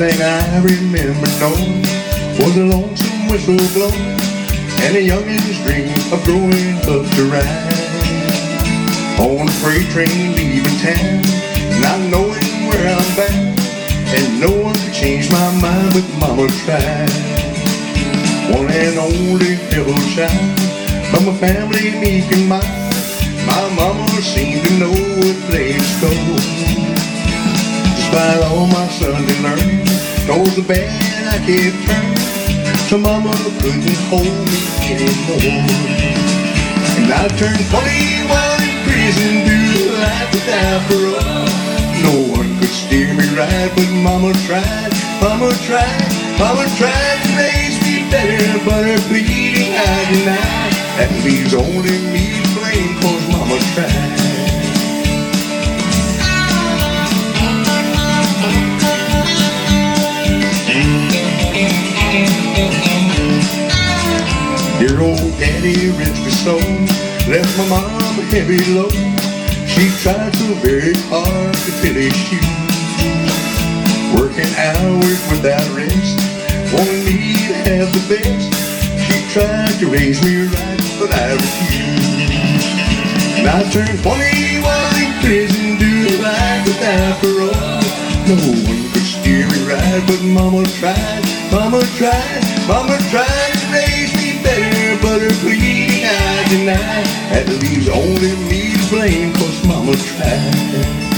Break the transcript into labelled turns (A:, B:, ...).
A: thing I remember knowing was a lonesome whistle blowing and a youngin's dream of growing up to ride on a freight train leaving town, not knowing where I'm bound, and no one could change my mind, but Mama tried. One and only devil child from a family meek and mild, my mama seemed to know what place to go. Despite all my Sunday learning, towards the bad I kept turning, so Mama couldn't hold me anymore. And I turned 21 in prison, do life without parole. No one could steer me right, but Mama tried, Mama tried, Mama tried to raise me better, but her pleading I denied. That leaves only me to blame, 'cause Mama tried. Dear old Daddy, rest his soul, left my mom a heavy load. She tried so very hard to fill his shoes, working hours without rest, wanting me to have the best. She tried to raise me right, but I refused. And I turned 21 in prison, do life without parole. No one could steer me right, but Mama tried, Mama tried, Mama tried to raise me better, but her pleading I denied. That leaves only me to blame, 'cause Mama tried.